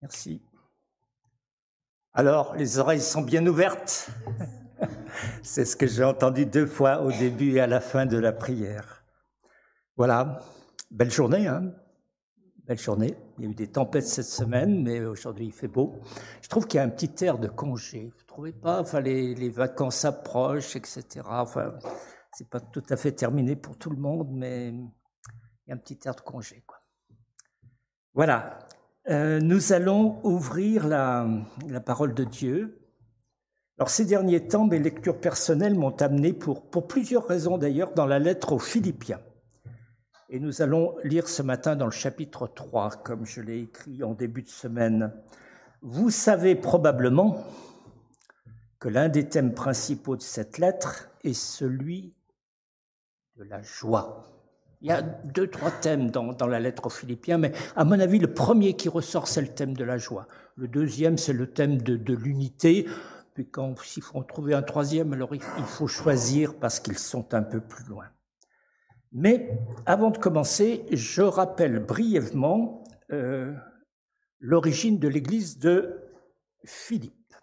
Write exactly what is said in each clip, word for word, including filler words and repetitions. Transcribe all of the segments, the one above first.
Merci. Alors, les oreilles sont bien ouvertes. C'est ce que j'ai entendu deux fois au début et à la fin de la prière. Voilà, belle journée, hein? Belle journée. Il y a eu des tempêtes cette semaine, mais aujourd'hui il fait beau. Je trouve qu'il y a un petit air de congé. Vous ne trouvez pas? Enfin, les, les vacances approchent, et cetera. Enfin, c'est pas tout à fait terminé pour tout le monde, mais il y a un petit air de congé, quoi. Voilà. Euh, nous allons ouvrir la, la parole de Dieu. Alors, ces derniers temps, mes lectures personnelles m'ont amené, pour, pour plusieurs raisons d'ailleurs, dans la lettre aux Philippiens. Et nous allons lire ce matin dans le chapitre trois, comme je l'ai écrit en début de semaine. Vous savez probablement que l'un des thèmes principaux de cette lettre est celui de la joie. Il y a deux, trois thèmes dans, dans la lettre aux Philippiens, mais à mon avis, le premier qui ressort, c'est le thème de la joie. Le deuxième, c'est le thème de, de l'unité. Puis quand s'il faut en trouver un troisième, alors il, il faut choisir parce qu'ils sont un peu plus loin. Mais avant de commencer, je rappelle brièvement euh, l'origine de l'église de Philippe.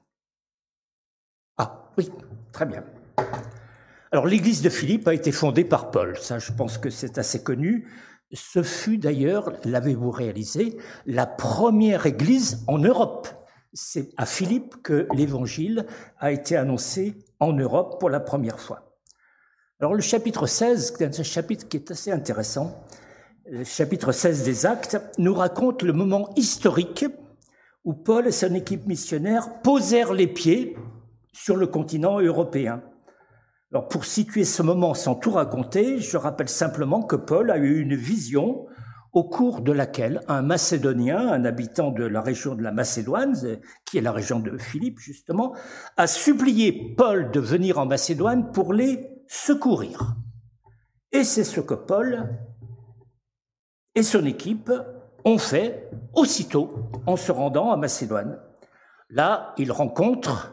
Ah oui, très bien. Alors, l'église de Philippe a été fondée par Paul. Ça, je pense que c'est assez connu. Ce fut d'ailleurs, l'avez-vous réalisé, la première église en Europe. C'est à Philippe que l'évangile a été annoncé en Europe pour la première fois. Alors, le chapitre seize, c'est un chapitre qui est assez intéressant. Le chapitre seize des Actes nous raconte le moment historique où Paul et son équipe missionnaire posèrent les pieds sur le continent européen. Alors, pour situer ce moment sans tout raconter, je rappelle simplement que Paul a eu une vision au cours de laquelle un Macédonien, un habitant de la région de la Macédoine, qui est la région de Philippe justement, a supplié Paul de venir en Macédoine pour les secourir. Et c'est ce que Paul et son équipe ont fait aussitôt en se rendant à Macédoine. Là, ils rencontrent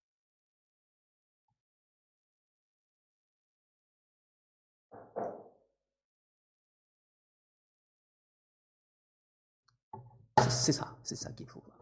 C'est ça, c'est ça qu'il faut voir.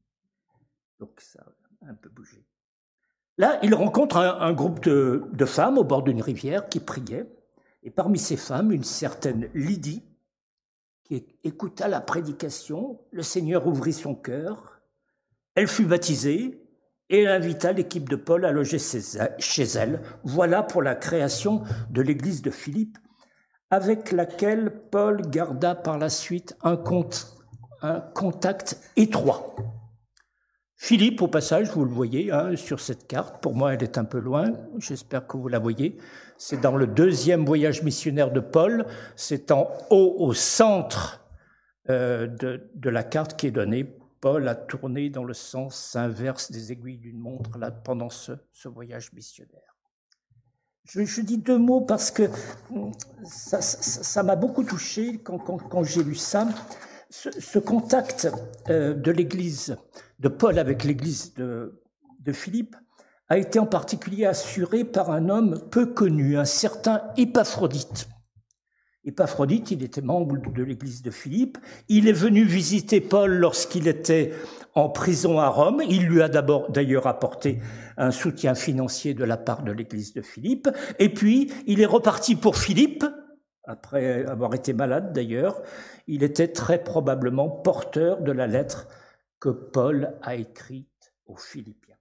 Donc ça a un peu bougé. Là, il rencontre un, un groupe de, de femmes au bord d'une rivière qui priaient. Et parmi ces femmes, une certaine Lydie, qui écouta la prédication. Le Seigneur ouvrit son cœur. Elle fut baptisée et elle invita l'équipe de Paul à loger chez elle. Voilà pour la création de l'église de Philippe, avec laquelle Paul garda par la suite un compte un contact étroit. Philippe, au passage, vous le voyez hein, sur cette carte, pour moi elle est un peu loin, j'espère que vous la voyez, c'est dans le deuxième voyage missionnaire de Paul, c'est en haut au centre euh, de, de la carte qui est donnée. Paul a tourné dans le sens inverse des aiguilles d'une montre là, pendant ce, ce voyage missionnaire. Je, je dis deux mots parce que ça, ça, ça m'a beaucoup touché quand, quand, quand j'ai lu ça. Ce, ce contact euh, de l'église de Paul avec l'église de, de Philippe a été en particulier assuré par un homme peu connu, un certain Épaphrodite. Épaphrodite, il était membre de l'église de Philippe. Il est venu visiter Paul lorsqu'il était en prison à Rome. Il lui a d'abord d'ailleurs apporté un soutien financier de la part de l'église de Philippe. Et puis, il est reparti pour Philippe, après avoir été malade d'ailleurs. Il était très probablement porteur de la lettre que Paul a écrite aux Philippiens.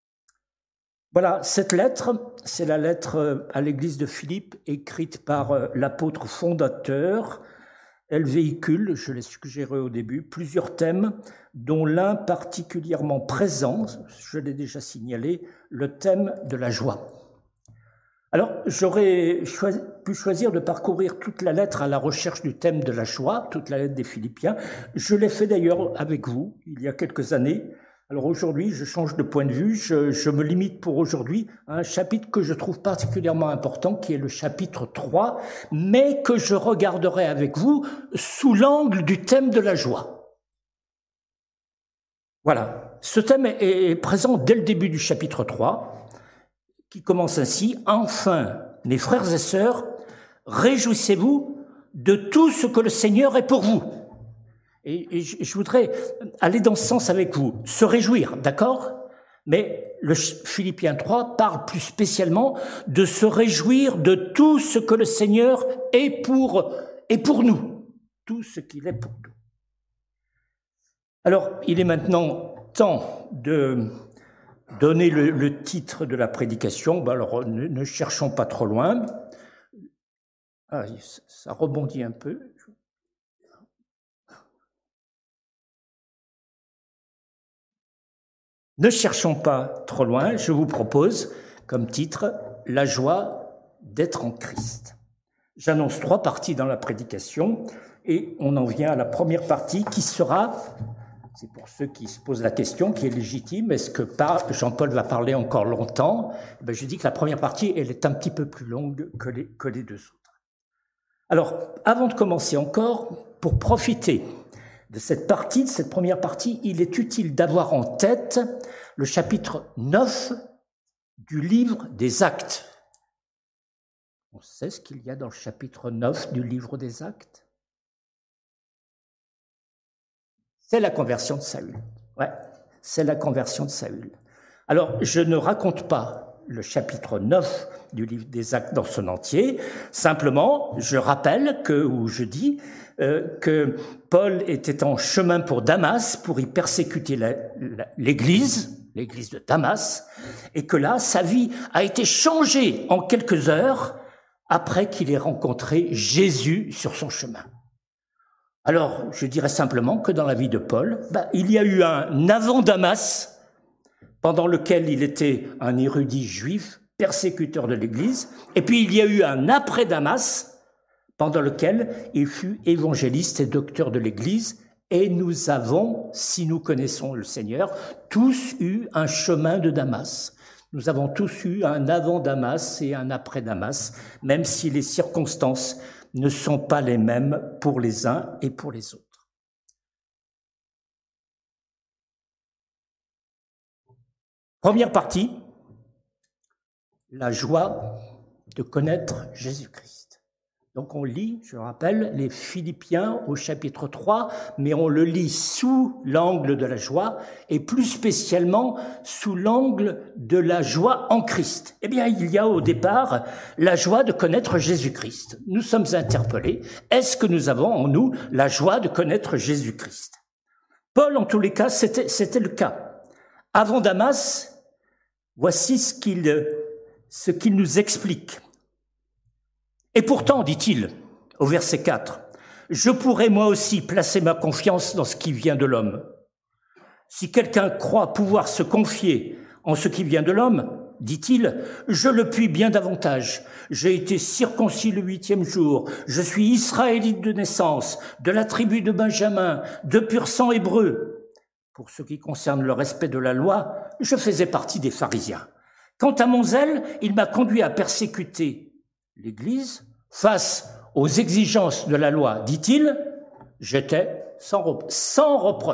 Voilà, cette lettre, c'est la lettre à l'église de Philippe écrite par l'apôtre fondateur. Elle véhicule, je l'ai suggéré au début, plusieurs thèmes, dont l'un particulièrement présent, je l'ai déjà signalé, le thème de la joie. Alors, j'aurais choisi, pu choisir de parcourir toute la lettre à la recherche du thème de la joie, toute la lettre des Philippiens. Je l'ai fait d'ailleurs avec vous, il y a quelques années. Alors aujourd'hui, je change de point de vue, je, je me limite pour aujourd'hui à un chapitre que je trouve particulièrement important, qui est le chapitre trois, mais que je regarderai avec vous sous l'angle du thème de la joie. Voilà, ce thème est, est présent dès le début du chapitre trois, qui commence ainsi. « Enfin, mes frères et sœurs, réjouissez-vous de tout ce que le Seigneur est pour vous. » Et, et je, je voudrais aller dans ce sens avec vous, se réjouir, d'accord? Mais le Philippiens trois parle plus spécialement de se réjouir de tout ce que le Seigneur est pour, est pour nous, tout ce qu'il est pour nous. Alors, il est maintenant temps de donner le, le titre de la prédication. Ben alors, ne, ne cherchons pas trop loin. Ah, ça rebondit un peu. Ne cherchons pas trop loin, je vous propose comme titre « La joie d'être en Christ ». J'annonce trois parties dans la prédication et on en vient à la première partie qui sera, c'est pour ceux qui se posent la question, qui est légitime, est-ce que Jean-Paul va parler encore longtemps? Ben, je dis que la première partie, elle est un petit peu plus longue que les, que les deux autres. Alors, avant de commencer encore, pour profiter de cette partie, de cette première partie, il est utile d'avoir en tête le chapitre neuf du livre des Actes. On sait ce qu'il y a dans le chapitre neuf du livre des Actes? C'est la conversion de Saül. Ouais, c'est la conversion de Saül. Alors, je ne raconte pas le chapitre neuf du livre des Actes dans son entier. Simplement, je rappelle que, ou je dis, euh, que Paul était en chemin pour Damas pour y persécuter la, la, l'Église, l'Église de Damas, et que là, sa vie a été changée en quelques heures après qu'il ait rencontré Jésus sur son chemin. Alors, je dirais simplement que dans la vie de Paul, bah, il y a eu un avant Damas, pendant lequel il était un érudit juif, persécuteur de l'Église, et puis il y a eu un après Damas, pendant lequel il fut évangéliste et docteur de l'Église, et nous avons, si nous connaissons le Seigneur, tous eu un chemin de Damas. Nous avons tous eu un avant Damas et un après Damas, même si les circonstances ne sont pas les mêmes pour les uns et pour les autres. Première partie, la joie de connaître Jésus-Christ. Donc on lit, je rappelle, les Philippiens au chapitre trois, mais on le lit sous l'angle de la joie et plus spécialement sous l'angle de la joie en Christ. Eh bien, il y a au départ la joie de connaître Jésus-Christ. Nous sommes interpellés. Est-ce que nous avons en nous la joie de connaître Jésus-Christ? Paul, en tous les cas, c'était, c'était le cas. Avant Damas, voici ce qu'il, ce qu'il nous explique. Et pourtant, dit-il, au verset quatre, « Je pourrais moi aussi placer ma confiance dans ce qui vient de l'homme. Si quelqu'un croit pouvoir se confier en ce qui vient de l'homme, dit-il, je le puis bien davantage. J'ai été circoncis le huitième jour, je suis israélite de naissance, de la tribu de Benjamin, de pur sang hébreu. Pour ce qui concerne le respect de la loi, je faisais partie des pharisiens. Quant à mon zèle, il m'a conduit à persécuter l'Église, face aux exigences de la loi, dit-il, j'étais sans, rep- sans reproche. »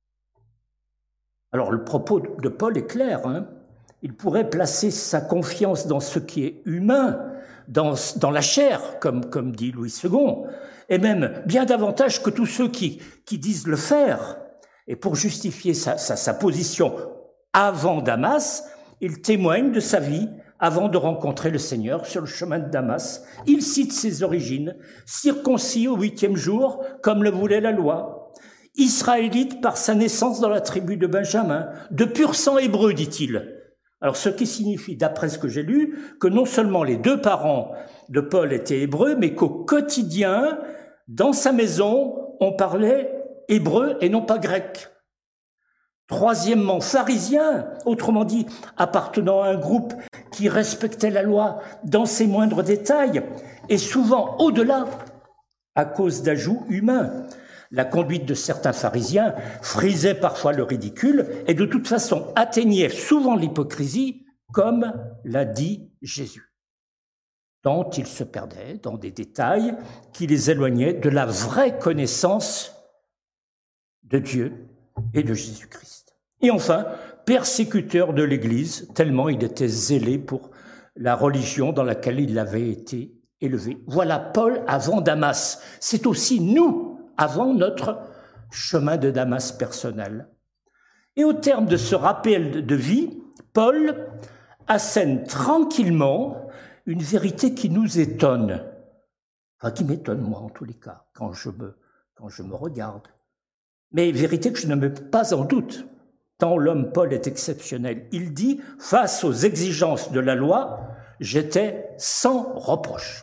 Alors le propos de Paul est clair, hein. Il pourrait placer sa confiance dans ce qui est humain, dans, dans la chair, comme, comme dit Louis second, et même bien davantage que tous ceux qui, qui disent le faire. Et pour justifier sa, sa, sa position avant Damas, il témoigne de sa vie avant de rencontrer le Seigneur sur le chemin de Damas. Il cite ses origines, circoncis au huitième jour, comme le voulait la loi, israélite par sa naissance dans la tribu de Benjamin, de pur sang hébreu, dit-il. Alors, ce qui signifie, d'après ce que j'ai lu, que non seulement les deux parents de Paul étaient hébreux, mais qu'au quotidien, dans sa maison, on parlait hébreu et non pas grec. Troisièmement, pharisien, autrement dit, appartenant à un groupe qui respectait la loi dans ses moindres détails, et souvent au-delà, à cause d'ajouts humains. La conduite de certains pharisiens frisait parfois le ridicule et de toute façon atteignait souvent l'hypocrisie, comme l'a dit Jésus. Tant ils se perdaient dans des détails qui les éloignaient de la vraie connaissance de Dieu et de Jésus-Christ. Et enfin, persécuteur de l'Église, tellement il était zélé pour la religion dans laquelle il avait été élevé. Voilà Paul avant Damas. C'est aussi nous, avant notre chemin de Damas personnel. Et au terme de ce rappel de vie, Paul assène tranquillement une vérité qui nous étonne, enfin qui m'étonne moi en tous les cas, quand je me, quand je me regarde, mais vérité que je ne mets pas en doute, tant l'homme Paul est exceptionnel. Il dit, face aux exigences de la loi, j'étais sans reproche.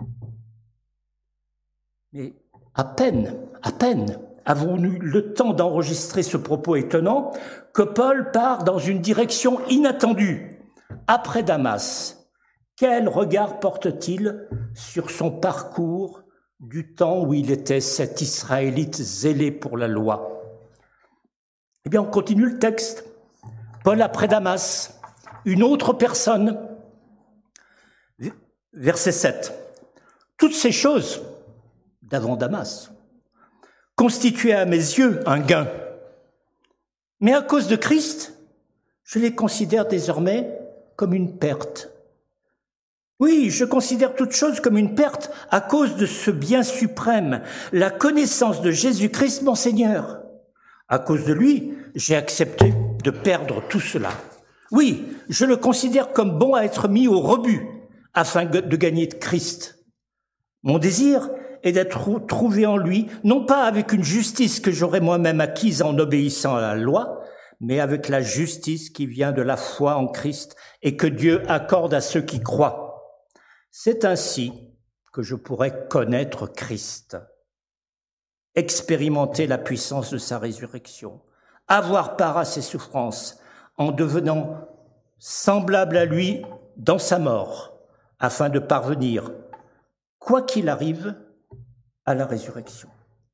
Mais à peine, à peine avons-nous eu le temps d'enregistrer ce propos étonnant que Paul part dans une direction inattendue. Après Damas, quel regard porte-t-il sur son parcours du temps où il était cet Israélite zélé pour la loi? Eh bien, on continue le texte. Paul après Damas, une autre personne. Verset sept. Toutes ces choses, d'avant Damas, constituaient à mes yeux un gain. Mais à cause de Christ, je les considère désormais comme une perte. Oui, je considère toute chose comme une perte à cause de ce bien suprême, la connaissance de Jésus-Christ, mon Seigneur. À cause de lui, j'ai accepté de perdre tout cela. Oui, je le considère comme bon à être mis au rebut afin de gagner de Christ. Mon désir est d'être trouvé en lui, non pas avec une justice que j'aurais moi-même acquise en obéissant à la loi, mais avec la justice qui vient de la foi en Christ et que Dieu accorde à ceux qui croient. C'est ainsi que je pourrais connaître Christ, expérimenter la puissance de sa résurrection, avoir part à ses souffrances en devenant semblable à lui dans sa mort, afin de parvenir, quoi qu'il arrive, à la résurrection.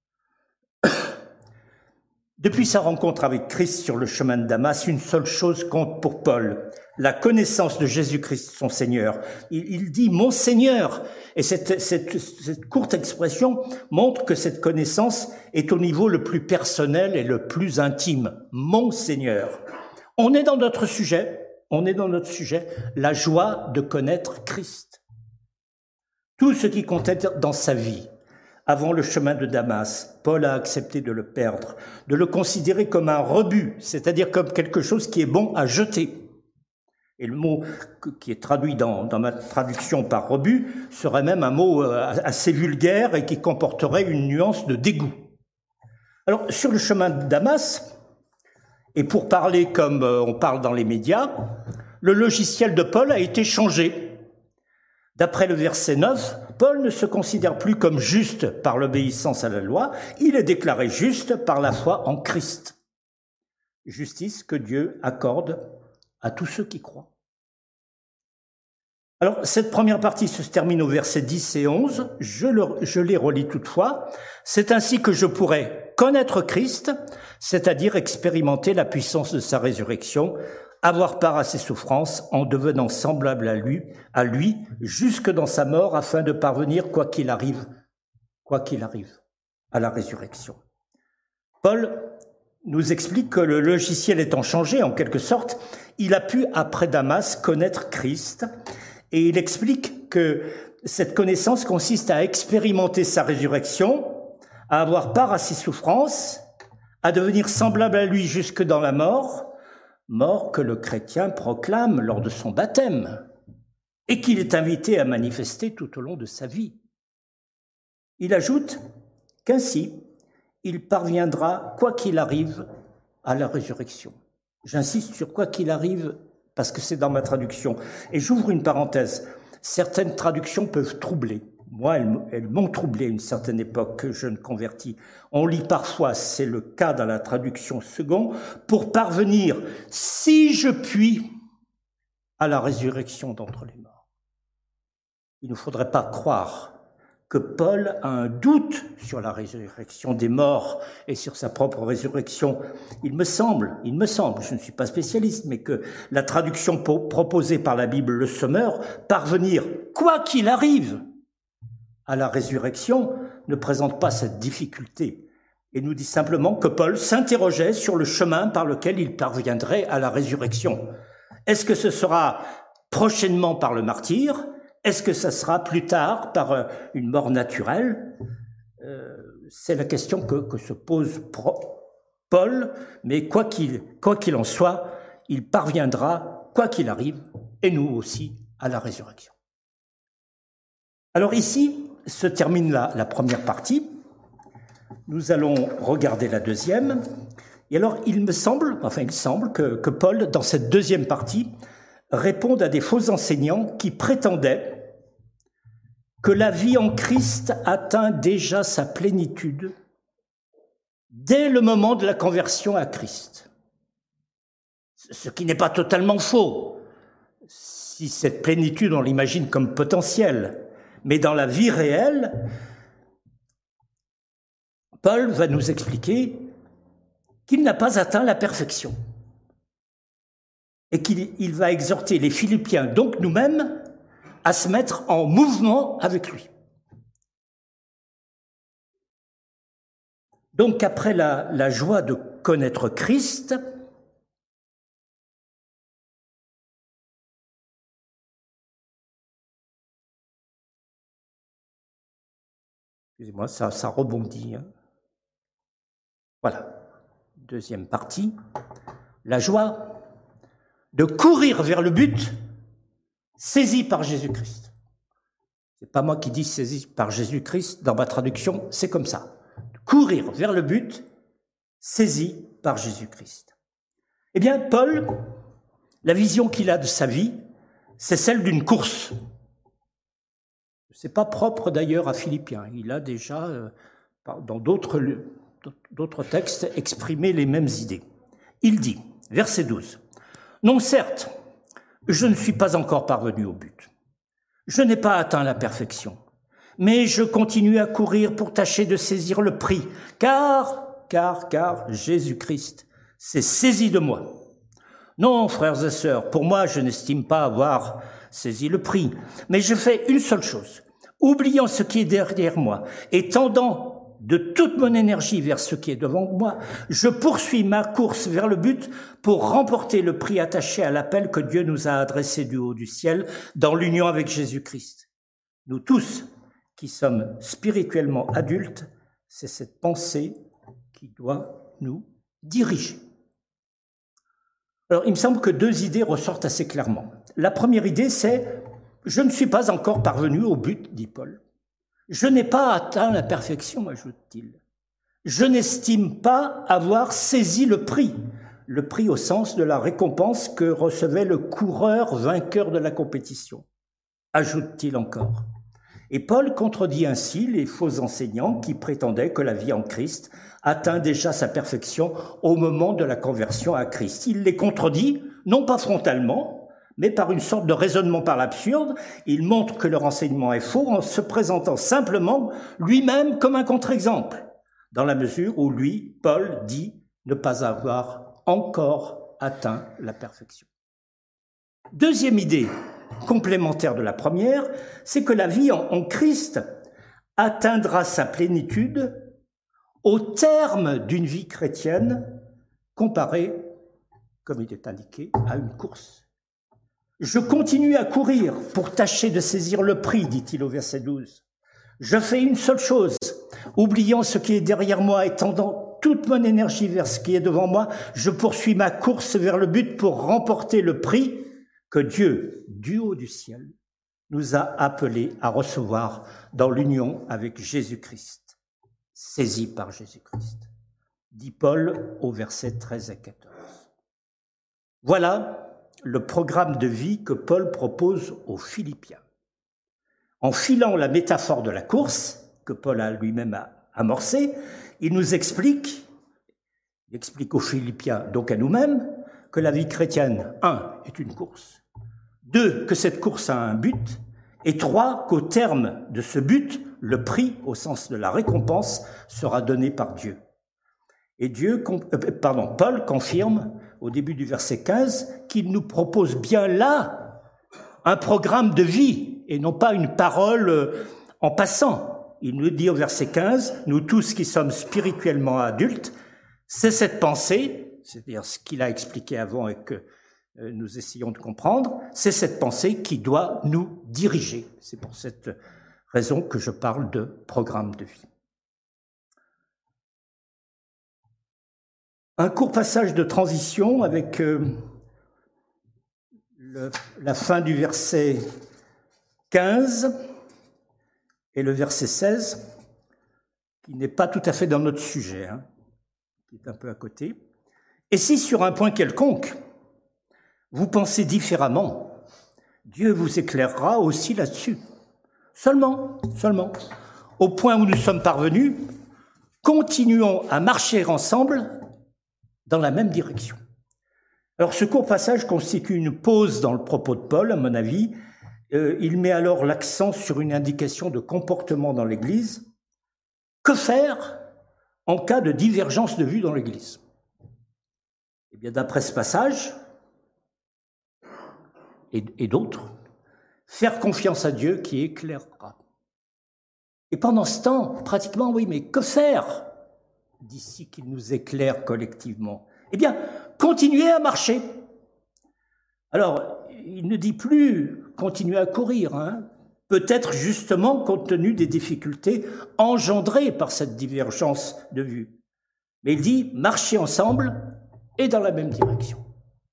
Depuis sa rencontre avec Christ sur le chemin de Damas, une seule chose compte pour Paul, la connaissance de Jésus-Christ, son Seigneur. Il, il dit « mon Seigneur ». Et cette, cette, cette courte expression montre que cette connaissance est au niveau le plus personnel et le plus intime. « Mon Seigneur ». On est dans notre sujet, on est dans notre sujet, la joie de connaître Christ. Tout ce qui comptait dans sa vie, avant le chemin de Damas, Paul a accepté de le perdre, de le considérer comme un rebut, c'est-à-dire comme quelque chose qui est bon à jeter. Et le mot qui est traduit dans, dans ma traduction par rebut serait même un mot assez vulgaire et qui comporterait une nuance de dégoût. Alors, sur le chemin de Damas, et pour parler comme on parle dans les médias, le logiciel de Paul a été changé. D'après le verset neuf, Paul ne se considère plus comme juste par l'obéissance à la loi, il est déclaré juste par la foi en Christ. Justice que Dieu accorde à tous ceux qui croient. Alors, cette première partie se termine au verset dix et onze, je, le, je les relis toutefois. C'est ainsi que je pourrais connaître Christ, c'est-à-dire expérimenter la puissance de sa résurrection, avoir part à ses souffrances en devenant semblable à lui, à lui, jusque dans sa mort, afin de parvenir, quoi qu'il arrive, quoi qu'il arrive, à la résurrection. Paul nous explique que le logiciel étant changé, en quelque sorte, il a pu, après Damas, connaître Christ, et il explique que cette connaissance consiste à expérimenter sa résurrection, à avoir part à ses souffrances, à devenir semblable à lui jusque dans la mort, mort que le chrétien proclame lors de son baptême et qu'il est invité à manifester tout au long de sa vie. Il ajoute qu'ainsi, il parviendra, quoi qu'il arrive, à la résurrection. J'insiste sur quoi qu'il arrive parce que c'est dans ma traduction. Et j'ouvre une parenthèse. Certaines traductions peuvent troubler. Moi, elles, elles m'ont troublé à une certaine époque que je ne convertis. On lit parfois, c'est le cas dans la traduction second, pour parvenir, si je puis, à la résurrection d'entre les morts. Il ne faudrait pas croire que Paul a un doute sur la résurrection des morts et sur sa propre résurrection. Il me semble, il me semble, je ne suis pas spécialiste, mais que la traduction proposée par la Bible, le Sommeur, parvenir, quoi qu'il arrive, à la résurrection, ne présente pas cette difficulté et nous dit simplement que Paul s'interrogeait sur le chemin par lequel il parviendrait à la résurrection. Est-ce que ce sera prochainement par le martyre ? Est-ce que ça sera plus tard par une mort naturelle ? euh, c'est la question que, que se pose Paul, mais quoi qu'il, quoi qu'il en soit, il parviendra, quoi qu'il arrive, et nous aussi, à la résurrection. Alors ici se termine la, la première partie. Nous allons regarder la deuxième. Et alors, il me semble, enfin, il semble que, que Paul, dans cette deuxième partie, réponde à des faux enseignants qui prétendaient que la vie en Christ atteint déjà sa plénitude dès le moment de la conversion à Christ. Ce qui n'est pas totalement faux, si cette plénitude, on l'imagine comme potentielle. Mais dans la vie réelle, Paul va nous expliquer qu'il n'a pas atteint la perfection et qu'il il va exhorter les Philippiens, donc nous-mêmes, à se mettre en mouvement avec lui. Donc après la, la joie de connaître Christ, excusez-moi, ça, ça rebondit. Hein. Voilà. Deuxième partie. La joie de courir vers le but saisi par Jésus-Christ. C'est pas moi qui dis saisi par Jésus-Christ dans ma traduction, c'est comme ça. Courir vers le but saisi par Jésus-Christ. Eh bien, Paul, la vision qu'il a de sa vie, c'est celle d'une course. C'est pas propre d'ailleurs à Philippiens. Il a déjà, euh, dans d'autres, d'autres textes, exprimé les mêmes idées. Il dit, verset douze, « Non, certes, je ne suis pas encore parvenu au but. Je n'ai pas atteint la perfection, mais je continue à courir pour tâcher de saisir le prix, car, car, car Jésus-Christ s'est saisi de moi. Non, frères et sœurs, pour moi, je n'estime pas avoir saisi le prix, mais je fais une seule chose, oubliant ce qui est derrière moi et tendant de toute mon énergie vers ce qui est devant moi, je poursuis ma course vers le but pour remporter le prix attaché à l'appel que Dieu nous a adressé du haut du ciel dans l'union avec Jésus-Christ. Nous tous qui sommes spirituellement adultes, c'est cette pensée qui doit nous diriger. Alors, il me semble que deux idées ressortent assez clairement. La première idée, c'est « Je ne suis pas encore parvenu au but », dit Paul. « Je n'ai pas atteint la perfection », ajoute-t-il. « Je n'estime pas avoir saisi le prix », le prix au sens de la récompense que recevait le coureur vainqueur de la compétition, ajoute-t-il encore. Et Paul contredit ainsi les faux enseignants qui prétendaient que la vie en Christ atteint déjà sa perfection au moment de la conversion à Christ. Il les contredit, non pas frontalement, mais par une sorte de raisonnement par l'absurde. Il montre que leur enseignement est faux en se présentant simplement lui-même comme un contre-exemple, dans la mesure où lui, Paul, dit ne pas avoir encore atteint la perfection. Deuxième idée, complémentaire de la première, c'est que la vie en, en Christ atteindra sa plénitude au terme d'une vie chrétienne comparée, comme il est indiqué, à une course. Je continue à courir pour tâcher de saisir le prix, dit-il au verset douze. Je fais une seule chose, oubliant ce qui est derrière moi et tendant toute mon énergie vers ce qui est devant moi, je poursuis ma course vers le but pour remporter le prix que Dieu, du haut du ciel, nous a appelés à recevoir dans l'union avec Jésus-Christ, saisi par Jésus-Christ, dit Paul au verset treize et quatorze. Voilà le programme de vie que Paul propose aux Philippiens. En filant la métaphore de la course, que Paul a lui-même amorcée, il nous explique, il explique aux Philippiens, donc à nous-mêmes, que la vie chrétienne, un, est une course, deux, que cette course a un but, et trois, qu'au terme de ce but, le prix, au sens de la récompense, sera donné par Dieu. Et Dieu, euh, pardon, Paul confirme au début du verset quinze qu'il nous propose bien là un programme de vie et non pas une parole en passant. Il nous dit au verset quinze, nous tous qui sommes spirituellement adultes, c'est cette pensée, c'est-à-dire ce qu'il a expliqué avant et que nous essayons de comprendre, c'est cette pensée qui doit nous diriger. C'est pour cette raison que je parle de programme de vie. Un court passage de transition avec euh, le, la fin du verset quinze et le verset seize, qui n'est pas tout à fait dans notre sujet, hein, qui est un peu à côté. Et si sur un point quelconque, vous pensez différemment, Dieu vous éclairera aussi là-dessus. Seulement, seulement. Au point où nous sommes parvenus, continuons à marcher ensemble dans la même direction. Alors ce court passage constitue une pause dans le propos de Paul, à mon avis. Euh, il met alors l'accent sur une indication de comportement dans l'Église. Que faire en cas de divergence de vue dans l'Église? Eh bien, d'après ce passage, et, et d'autres, faire confiance à Dieu qui éclairera. Et pendant ce temps, pratiquement, oui, mais que faire d'ici qu'il nous éclaire collectivement? Eh bien, continuez à marcher. Alors, il ne dit plus continuer à courir, hein. Peut-être justement compte tenu des difficultés engendrées par cette divergence de vue. Mais il dit marcher ensemble et dans la même direction.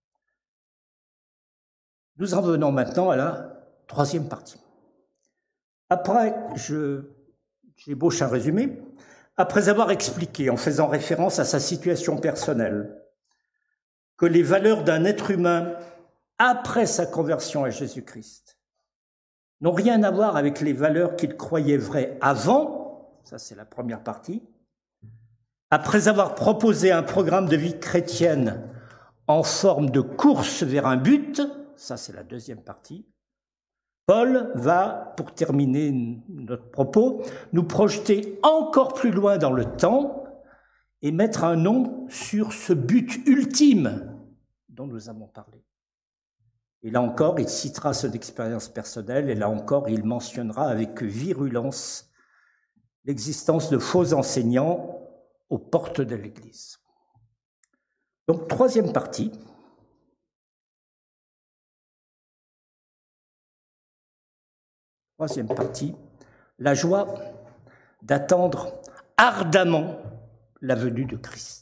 Nous en venons maintenant à la troisième partie. Après, je, j'ébauche un résumé. Après avoir expliqué, en faisant référence à sa situation personnelle, que les valeurs d'un être humain après sa conversion à Jésus-Christ n'ont rien à voir avec les valeurs qu'il croyait vraies avant, ça c'est la première partie, après avoir proposé un programme de vie chrétienne en forme de course vers un but, ça c'est la deuxième partie, Paul va, pour terminer notre propos, nous projeter encore plus loin dans le temps et mettre un nom sur ce but ultime dont nous avons parlé. Et là encore, il citera son expérience personnelle, et là encore, il mentionnera avec virulence l'existence de faux enseignants aux portes de l'Église. Donc, troisième partie. Troisième partie, la joie d'attendre ardemment la venue de Christ.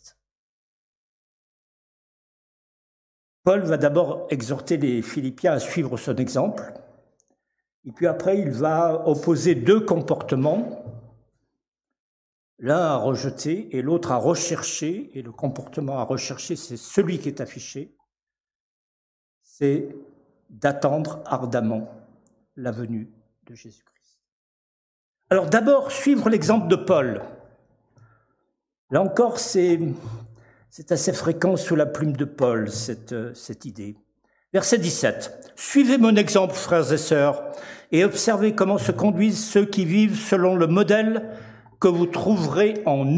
Paul va d'abord exhorter les Philippiens à suivre son exemple, et puis après il va opposer deux comportements, l'un à rejeter et l'autre à rechercher, et le comportement à rechercher, c'est celui qui est affiché, c'est d'attendre ardemment la venue de Jésus-Christ. Alors d'abord, suivre l'exemple de Paul. Là encore, c'est... C'est assez fréquent sous la plume de Paul, cette, cette idée. Verset dix-sept. « Suivez mon exemple, frères et sœurs, et observez comment se conduisent ceux qui vivent selon le modèle que vous trouverez en nous. »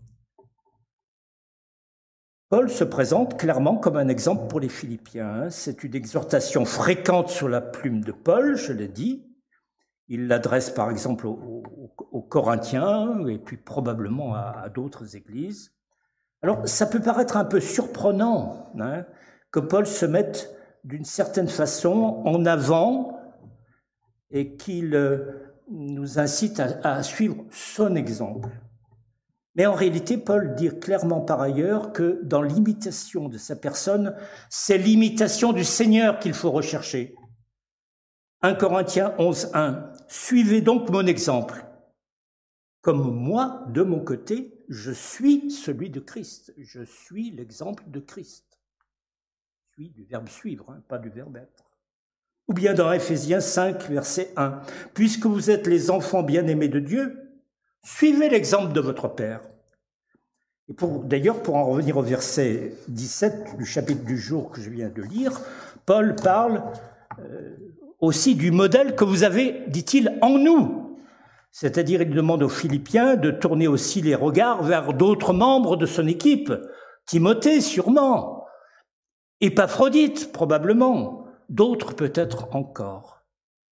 Paul se présente clairement comme un exemple pour les Philippiens. C'est une exhortation fréquente sous la plume de Paul, je l'ai dit. Il l'adresse par exemple aux, aux, aux Corinthiens et puis probablement à, à d'autres églises. Alors, ça peut paraître un peu surprenant hein, que Paul se mette d'une certaine façon en avant et qu'il euh, nous incite à, à suivre son exemple. Mais en réalité, Paul dit clairement par ailleurs que dans l'imitation de sa personne, c'est l'imitation du Seigneur qu'il faut rechercher. premier Corinthiens onze, un. « Suivez donc mon exemple, comme moi, de mon côté, je suis celui de Christ. Je suis l'exemple de Christ. » Je suis du verbe suivre, hein, pas du verbe être. Ou bien dans Éphésiens cinq, verset un. « Puisque vous êtes les enfants bien-aimés de Dieu, suivez l'exemple de votre Père. » Et pour, d'ailleurs, pour en revenir au verset dix-sept du chapitre du jour que je viens de lire, Paul parle euh, aussi du modèle que vous avez, dit-il, en nous. C'est-à-dire, il demande aux Philippiens de tourner aussi les regards vers d'autres membres de son équipe. Timothée, sûrement. Épaphrodite, probablement. D'autres, peut-être encore.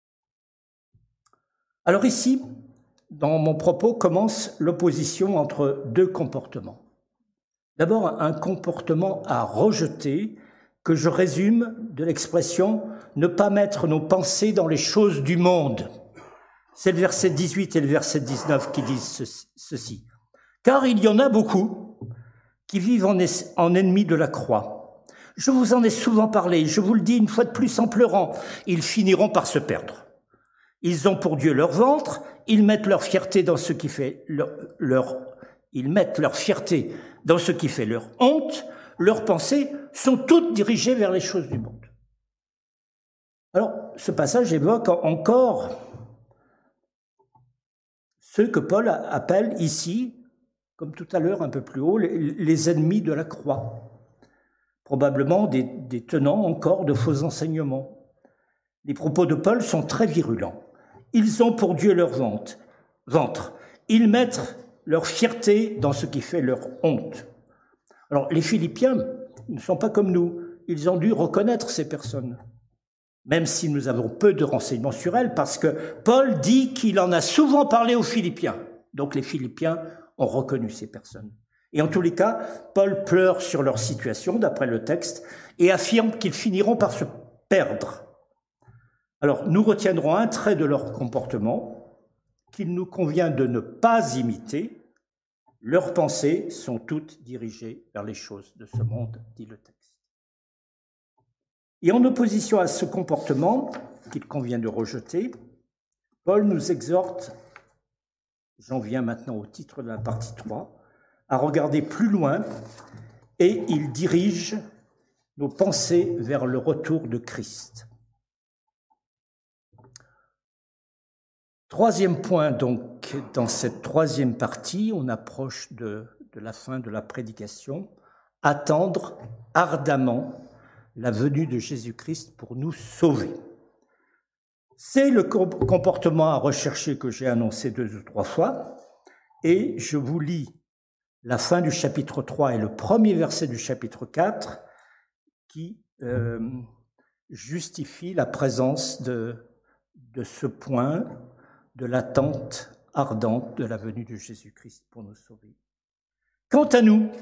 Alors ici, dans mon propos, commence l'opposition entre deux comportements. D'abord, un comportement à rejeter, que je résume de l'expression « ne pas mettre nos pensées dans les choses du monde ». C'est le verset dix-huit et le verset dix-neuf qui disent ceci. « Car il y en a beaucoup qui vivent en, en ennemis de la croix. Je vous en ai souvent parlé, je vous le dis une fois de plus en pleurant, ils finiront par se perdre. Ils ont pour Dieu leur ventre, ils mettent leur fierté dans ce qui fait leur, leur ils mettent leur fierté dans ce qui fait leur honte, leurs pensées sont toutes dirigées vers les choses du monde. Alors, ce passage évoque encore ceux que Paul appelle ici, comme tout à l'heure un peu plus haut, les ennemis de la croix, probablement des, des tenants encore de faux enseignements. Les propos de Paul sont très virulents. Ils ont pour Dieu leur ventre. Ils mettent leur fierté dans ce qui fait leur honte. Alors, les Philippiens ne sont pas comme nous. Ils ont dû reconnaître ces personnes, même si nous avons peu de renseignements sur elles, parce que Paul dit qu'il en a souvent parlé aux Philippiens. Donc, les Philippiens ont reconnu ces personnes. Et en tous les cas, Paul pleure sur leur situation, d'après le texte, et affirme qu'ils finiront par se perdre. Alors, nous retiendrons un trait de leur comportement qu'il nous convient de ne pas imiter. Leurs pensées sont toutes dirigées vers les choses de ce monde, dit le texte. Et en opposition à ce comportement qu'il convient de rejeter, Paul nous exhorte, j'en viens maintenant au titre de la partie trois, à regarder plus loin, et il dirige nos pensées vers le retour de Christ. Troisième point, donc, dans cette troisième partie, on approche de, de la fin de la prédication, attendre ardemment la venue de Jésus-Christ pour nous sauver. C'est le comportement à rechercher que j'ai annoncé deux ou trois fois, et je vous lis la fin du chapitre trois et le premier verset du chapitre quatre qui euh, justifie la présence de, de ce point de l'attente ardente de la venue de Jésus-Christ pour nous sauver. Quant à nous,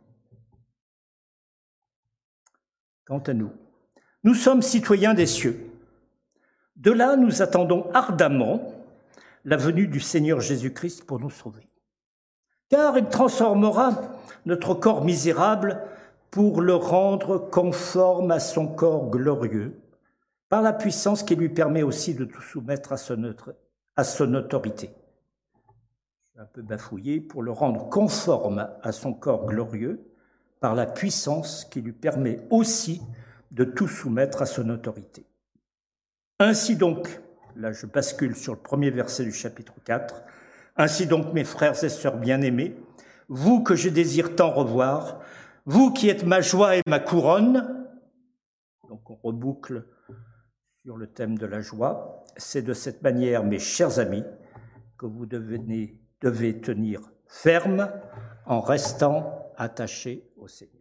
quant à nous, nous sommes citoyens des cieux. De là, nous attendons ardemment la venue du Seigneur Jésus-Christ pour nous sauver. Car il transformera notre corps misérable pour le rendre conforme à son corps glorieux, par la puissance qui lui permet aussi de tout soumettre à son, à son autorité. Je suis un peu bafouillé, pour le rendre conforme à son corps glorieux, par la puissance qui lui permet aussi de tout soumettre à son autorité. Ainsi donc, là je bascule sur le premier verset du chapitre quatre, ainsi donc mes frères et sœurs bien-aimés, vous que je désire tant revoir, vous qui êtes ma joie et ma couronne, donc on reboucle sur le thème de la joie, c'est de cette manière, mes chers amis, que vous devez, devez tenir ferme en restant attachés au Seigneur.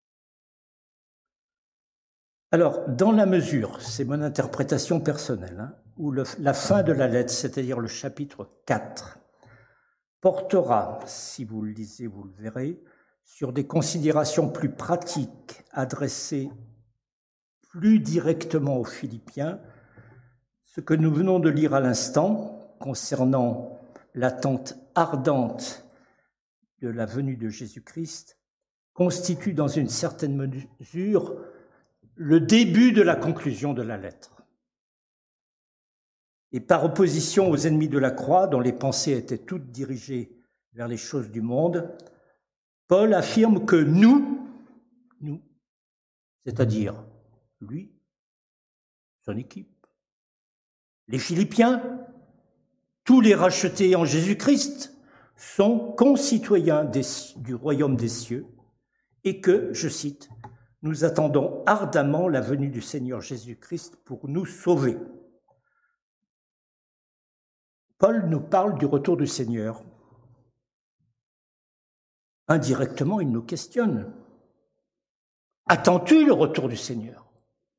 Alors, dans la mesure, c'est mon interprétation personnelle, hein, où le, la fin de la lettre, c'est-à-dire le chapitre quatre, portera, si vous le lisez, vous le verrez, sur des considérations plus pratiques adressées plus directement aux Philippiens, ce que nous venons de lire à l'instant concernant l'attente ardente de la venue de Jésus-Christ constitue dans une certaine mesure le début de la conclusion de la lettre. Et par opposition aux ennemis de la croix, dont les pensées étaient toutes dirigées vers les choses du monde, Paul affirme que nous, nous, c'est-à-dire lui, son équipe, les Philippiens, tous les rachetés en Jésus-Christ, sont concitoyens des, du royaume des cieux et que, je cite, « Nous attendons ardemment la venue du Seigneur Jésus-Christ pour nous sauver. » Paul nous parle du retour du Seigneur. Indirectement, il nous questionne. Attends-tu le retour du Seigneur?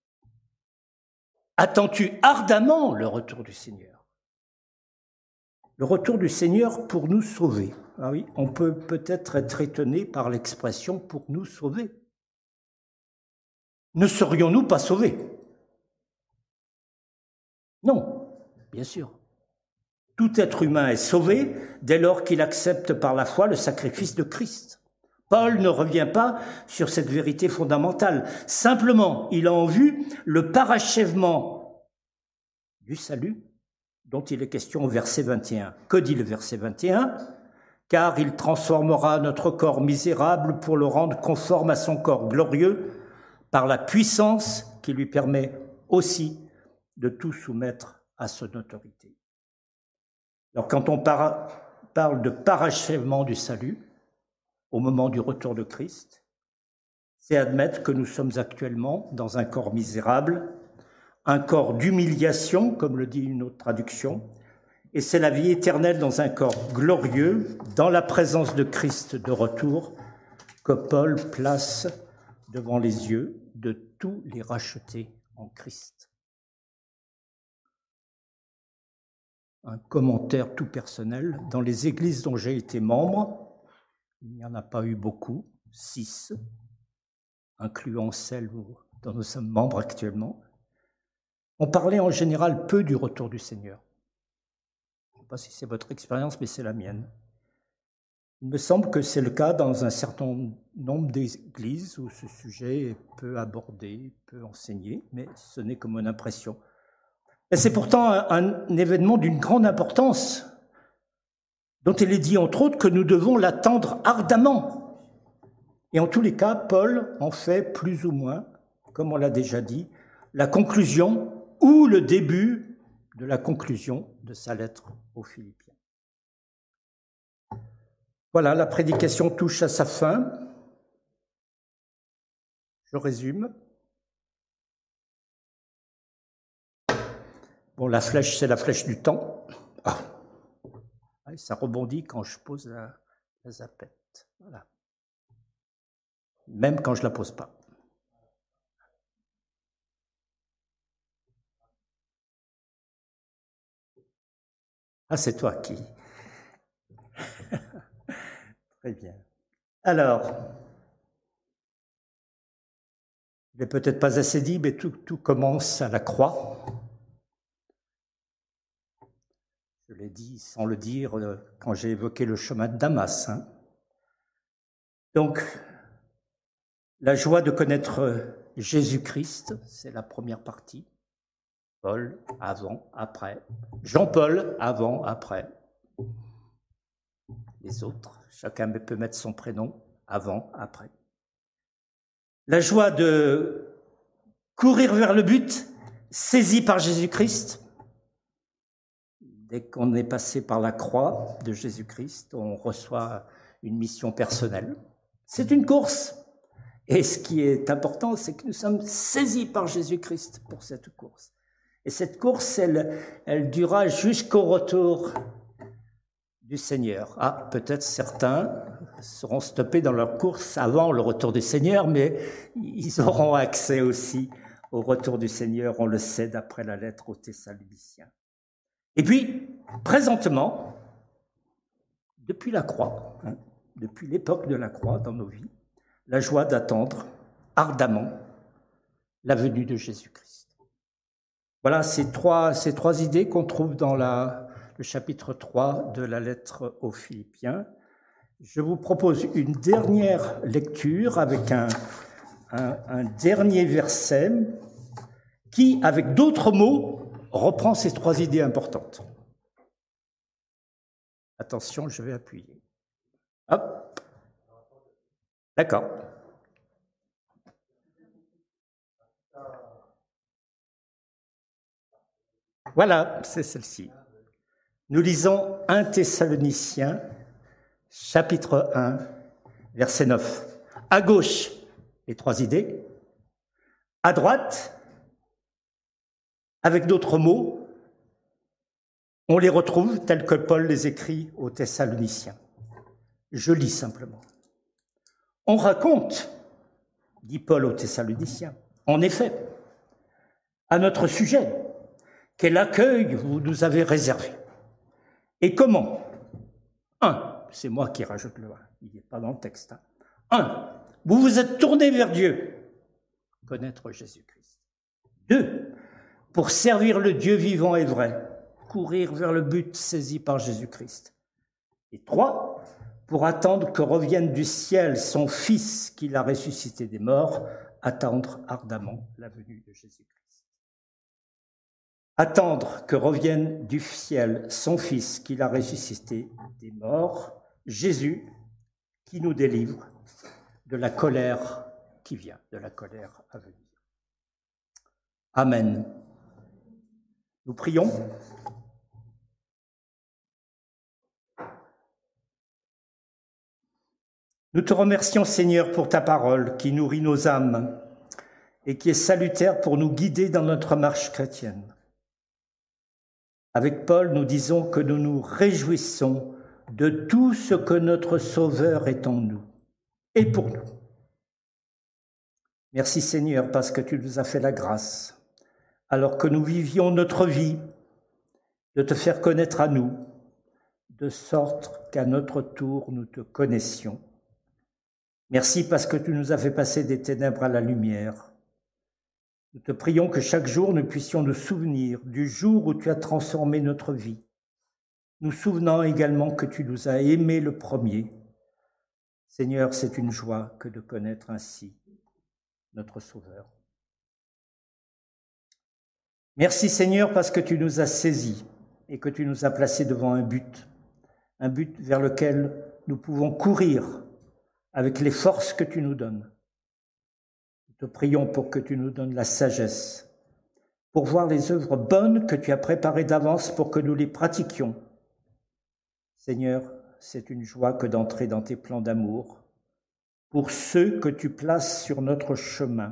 Attends-tu ardemment le retour du Seigneur? Le retour du Seigneur pour nous sauver. Ah oui, on peut peut-être être étonné par l'expression « pour nous sauver ». Ne serions-nous pas sauvés? Non, bien sûr. Tout être humain est sauvé dès lors qu'il accepte par la foi le sacrifice de Christ. Paul ne revient pas sur cette vérité fondamentale. Simplement, il a en vue le parachèvement du salut dont il est question au verset vingt et un. Que dit le verset vingt et un ? Car il transformera notre corps misérable pour le rendre conforme à son corps glorieux par la puissance qui lui permet aussi de tout soumettre à son autorité. Alors quand on para, parle de parachèvement du salut, au moment du retour de Christ, c'est admettre que nous sommes actuellement dans un corps misérable, un corps d'humiliation, comme le dit une autre traduction, et c'est la vie éternelle dans un corps glorieux, dans la présence de Christ de retour, que Paul place devant les yeux de tous les rachetés en Christ. Un commentaire tout personnel. Dans les églises dont j'ai été membre, il n'y en a pas eu beaucoup, six, incluant celle dont nous sommes membres actuellement. On parlait en général peu du retour du Seigneur. Je ne sais pas si c'est votre expérience, mais c'est la mienne. Il me semble que c'est le cas dans un certain nombre d'églises où ce sujet est peu abordé, peu enseigné, mais ce n'est que mon impression. Et c'est pourtant un, un événement d'une grande importance, dont il est dit entre autres que nous devons l'attendre ardemment. Et en tous les cas, Paul en fait plus ou moins, comme on l'a déjà dit, la conclusion ou le début de la conclusion de sa lettre aux Philippiens. Voilà, la prédication touche à sa fin. Je résume. Bon, la flèche, c'est la flèche du temps. Ah. Ça rebondit quand je pose la, la zapette. Voilà. Même quand je ne la pose pas. Ah, c'est toi qui... Très bien. Alors, il n'est peut-être pas assez dit, mais tout, tout commence à la croix. Je l'ai dit sans le dire quand j'ai évoqué le chemin de Damas. Hein. Donc, la joie de connaître Jésus-Christ, c'est la première partie. Paul, avant, après. Jean-Paul, avant, après. Les autres, chacun peut mettre son prénom, avant, après. La joie de courir vers le but, saisi par Jésus-Christ. Dès qu'on est passé par la croix de Jésus-Christ, on reçoit une mission personnelle. C'est une course. Et ce qui est important, c'est que nous sommes saisis par Jésus-Christ pour cette course. Et cette course, elle, elle durera jusqu'au retour du Seigneur. Ah, peut-être certains seront stoppés dans leur course avant le retour du Seigneur, mais ils auront accès aussi au retour du Seigneur, on le sait d'après la lettre aux Thessaloniciens. Et puis, présentement, depuis la croix, hein, depuis l'époque de la croix dans nos vies, la joie d'attendre ardemment la venue de Jésus-Christ. Voilà ces trois, ces trois idées qu'on trouve dans la, le chapitre trois de la lettre aux Philippiens. Je vous propose une dernière lecture avec un, un, un dernier verset qui, avec d'autres mots, reprend ces trois idées importantes. Attention, je vais appuyer. Hop. D'accord. Voilà, c'est celle-ci. Nous lisons un Thessaloniciens, chapitre un, verset neuf. À gauche, les trois idées. À droite, avec d'autres mots, on les retrouve tels que Paul les écrit aux Thessaloniciens. Je lis simplement. On raconte, dit Paul aux Thessaloniciens, en effet, à notre sujet, quel accueil vous nous avez réservé. Et comment ? Un, c'est moi qui rajoute le un, il n'est pas dans le texte. Hein. Un, vous vous êtes tourné vers Dieu, connaître Jésus-Christ. Deux, pour servir le Dieu vivant et vrai, courir vers le but saisi par Jésus-Christ. Et trois, pour attendre que revienne du ciel son Fils qu'il a ressuscité des morts, attendre ardemment la venue de Jésus-Christ. Attendre que revienne du ciel son Fils qu'il a ressuscité des morts, Jésus qui nous délivre de la colère qui vient, de la colère à venir. Amen. Nous prions. Nous te remercions, Seigneur, pour ta parole qui nourrit nos âmes et qui est salutaire pour nous guider dans notre marche chrétienne. Avec Paul, nous disons que nous nous réjouissons de tout ce que notre Sauveur est en nous et pour nous. Merci, Seigneur, parce que tu nous as fait la grâce, alors que nous vivions notre vie, de te faire connaître à nous, de sorte qu'à notre tour, nous te connaissions. Merci parce que tu nous as fait passer des ténèbres à la lumière. Nous te prions que chaque jour nous puissions nous souvenir du jour où tu as transformé notre vie, nous souvenant également que tu nous as aimés le premier. Seigneur, c'est une joie que de connaître ainsi notre Sauveur. Merci Seigneur parce que tu nous as saisis et que tu nous as placés devant un but, un but vers lequel nous pouvons courir avec les forces que tu nous donnes. Nous te prions pour que tu nous donnes la sagesse, pour voir les œuvres bonnes que tu as préparées d'avance pour que nous les pratiquions. Seigneur, c'est une joie que d'entrer dans tes plans d'amour pour ceux que tu places sur notre chemin.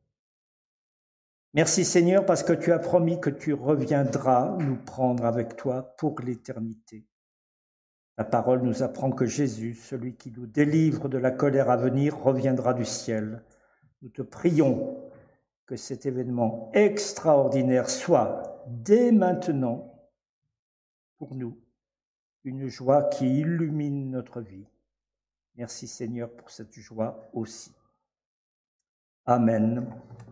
Merci Seigneur parce que tu as promis que tu reviendras nous prendre avec toi pour l'éternité. La parole nous apprend que Jésus, celui qui nous délivre de la colère à venir, reviendra du ciel. Nous te prions que cet événement extraordinaire soit dès maintenant pour nous une joie qui illumine notre vie. Merci Seigneur pour cette joie aussi. Amen.